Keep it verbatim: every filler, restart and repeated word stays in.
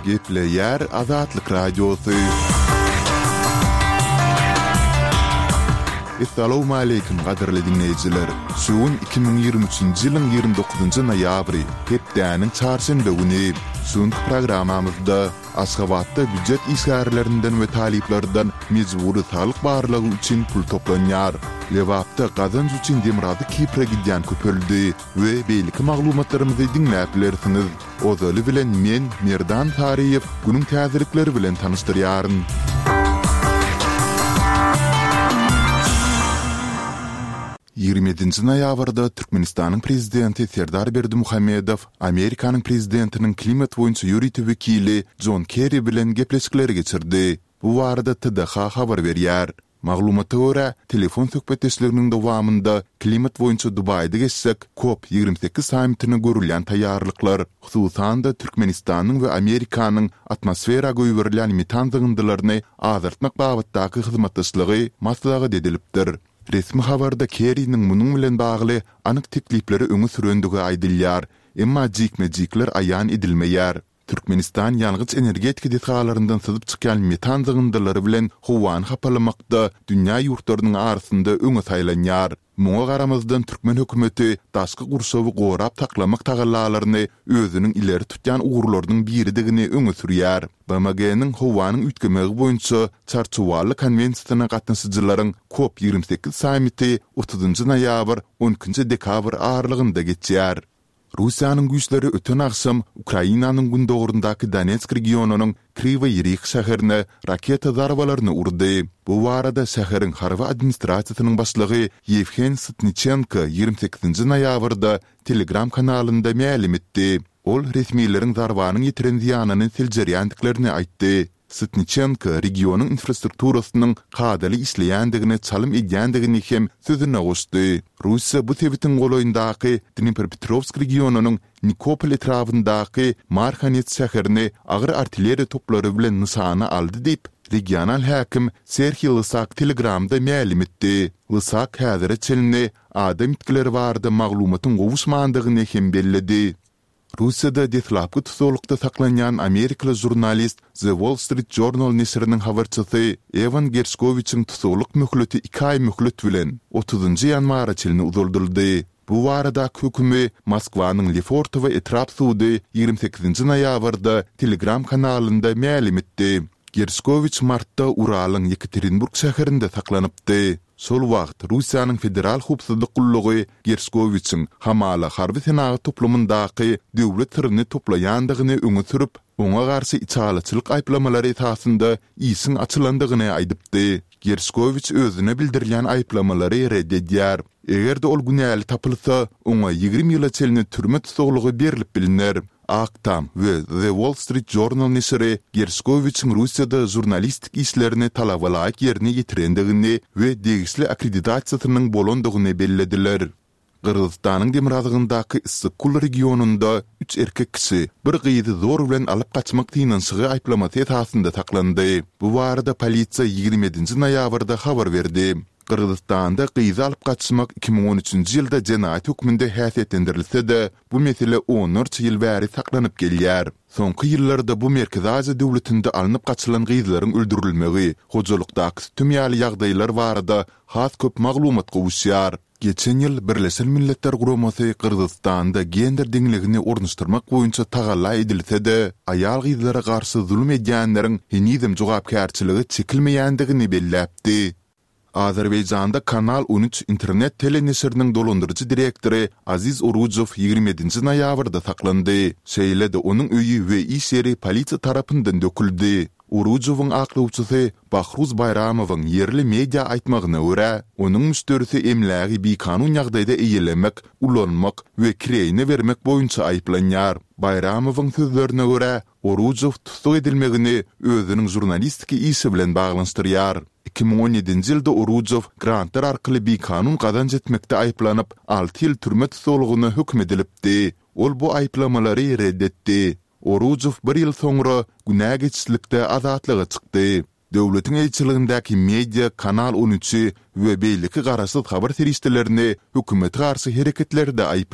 Gepleyer Azatlyk Radiosu. Assalamu alaykum gaderli dinleyijiler. Şuun iki bin ýygrimi üçinji ýylyň ýygrimi dokuzynjy noýabry, hepdäniň çarşamba güni şuň programamyzda Aşgabatda büdjet isgarlerinden we taliplerden mejburi sağlyk barlygy üçin pul toplanýar. Lewapda gazanç üçin demrady Kipre gidýän köpöldi we beýleki maglumatlarymyzy dinläp bilersiňiz. Ozaly bilen men Merdan Tariýew günüň täzelikleri bilen tanyşdyrýaryn. ýygrimi ýedinji noýabrda Türkmenistanyň prezidenti Serdar Berdimuhammedow Amerikanyň prezidentiniň klimat boýunça ýürütü wekili John Kerry bilen gepleşikleri geçirdi. Bu barada T D H habar berýär. Maglumata görä, telefon söhbetleşikleriniň dowamynda klimat boýunça Dubaýda geçsek, COP ýygrimi sekiz sammitine görülýän taýýarlyklar, hususan da Türkmenistanyň we Amerikanyň atmosfera göýberilýän metan zyňdylaryny azaltmak babatdaky hyzmatdaşlygy maslahat edilipdir. Resmi habarda Kerry'nin munun bilen bagly anyk teklipleri öňe sürendigi aýdylýar, emma jikme-jikler aýan edilmeýär. Türkmenistan ýalgyç energetika detgalaryndan syzyp çykýan metan zyňdylary bilen howany hapalamakda dünýä ýurtlarynyň arasynda öňe saýlanýar. Muňa garamazdan Türkmen hökümeti daşky gurşawy gorap taklamak tagallalaryny özüniň ileri tutýan uğurlarynyň biridigini öňe sürýär. B M G'niň howanyň ütkemegi boýunça çarçuwaly konwensiýasyna gatnaşyjylaryň COP ýygrimi sekiz sammiti otuzynjy noýabr on ikinji dekabr aralygynda geçýär. Russiýanyň güýçleri öten aksam Ukrainanyň gündogrundaky Donetsk regionunyň Kryvyi Rih şäherine raketa zarbalaryny urdy. Bu barada şäheriň harby administrasiýasynyň başlygy Yevhen Sitnichenko ýygrimi sekizinji noýabrda Telegram kanalynda ma'lum etdi. Ol resmiýetleriň zarbanyň ýetiren ziýanyny siljerýändiklerini aýtdy. Sitnichenko regionyň infrastrukturasynyň gadaly işleýändigini çalym edýändigini hem sözüne goşdy. Russiýa bu tebitin goloýundaky Dnipropetrovsk regionunyň Nikopol etrafyndaky Marhanets şäherini agyr artilleriýa toplary bilen nysana aldy diýip regional häkim Serhiy Lysak Telegramda ma'lum etdi. Lysak häzir çelini adam itkileri barada maglumatyň gowuşmandygyny hem belledi. Russiýada detlapky tutulukda saklanýan Amerikalı jurnalist The Wall Street Journal nesriniň habarçysy Evan Gershkovich'in tutuluk möhleti iki ay möhlet bilen otuzynjy ýanwara çelini uzuldyrdy. Bu barada hökümi Moskwanyň Lefortow etrap sudy ýygrimi sekizinji noýabrda Telegram kanalynda ma'lum etdi. Gershkovich martda Uralyň Yekaterinburg şäherinde saklanypdy. Sol wagt Russiýanyň federal hukuk gullugy Gershkovich'in hamala harby senagy toplumyndaky döwlet sirrini toplaýandygyny öňe sürüp, oňa garşy içalaçylyk aýplamalary esasynda isin açylandygyny aýdypdy. Gershkovich özüne bildirilýän aýplamalary reddedýär. Egerde ol günäli tapylsa, oňa ýygrimi ýyla çelini türme tutuglygy berilip bilinär. Aktam we The Wall Street Journal nesiri Gershkovich'in Russiýada jurnalistik işlerini talabalaýyk ýerine ýetirendigini we degisli akkreditasiýasynyň bolandygyny bellediler. Kırgızstanyň Demirhazygyndaky Isyk-Kul regionunda üç erkek kişi bir gyýdy zor bilen alyp kaçmak tynanşygy aýplamasy esasynda saklandy. Bu barada polisiýa ýygrimi ýedinji noýabrda habar berdi. Kırgızstanda gyýdy alyp kaçmak iki bin on üçinji ýylda jenaýat hökmünde häsiýetlendirilse-de, bu mesele on üç ýyl bäri saklanyp gelýär. Soňky ýyllarda bu Merkez Aziýa döwletinde alınıp kaçylan gyýdylaryň öldürilmegi, hojulukdaky tüm ýaly ýagdaýlar barada has köp maglumat gowuşýar. Geçen ýyl Birleşen Milletler Guramasy Kırgızstanda gender deňligini ornaşdyrmak boýunça tagalla edilse-de, aýal gyýdylara garşy zulm edýänleriň hinizm jogapkärçiligi çekilmeýändigini belläpdi. Azerbaýjanda Kanal on üç internet telenesiriniň dolandyrjy direktori Aziz Orujow ýygrimi ýedinji noýabrda saklandy. Şeýle-de onuň öýi we iş ýeri polisiýa tarapyndan döküldi. Orujowyň aklawçysy Bahruz Bayramowyň yerli media aýtmagyna görä, onuň müşterisi emlägi bikanun ýagdaýda eýelemek, ulanmak we kireyne bermek boýunça aýplanýar. Bayramowyň sözlerine görä, Orujow tutuk edilmegini özüniň jurnalistiki işi bilen baglanşdyrýar. iki bin on ýedinji ýylda Orujow grantlar arkaly bikanun gazanç etmekde aýplanyp alty ýyl türme tutulugyna hökm edilipdi. Ol bu aýplamalary reddetdi. Orujow bir ýyl soňra günä geçişlikde azatlyga çykdy. Döwletiň eýçiligindäki media Kanal on üçi we beýleki garaşsyz habar serişdelerini hökümete garşy hereketlerde aýp